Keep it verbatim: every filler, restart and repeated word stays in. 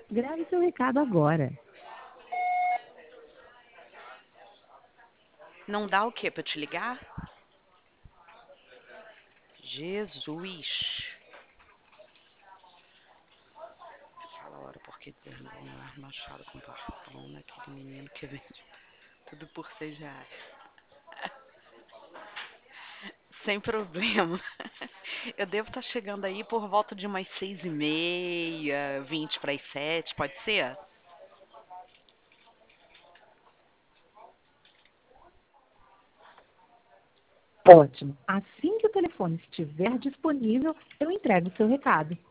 Grave seu recado agora. Não dá o quê pra te ligar? Jesus. Fala a hora porque dizer não, Leonardo Machado com Barcelona, aquele menino que vende tudo por seis reais. Sem problema. Eu devo estar chegando aí por volta de umas seis e meia, vinte para as sete, pode ser? Ótimo. Assim que o telefone estiver disponível, eu entrego o seu recado.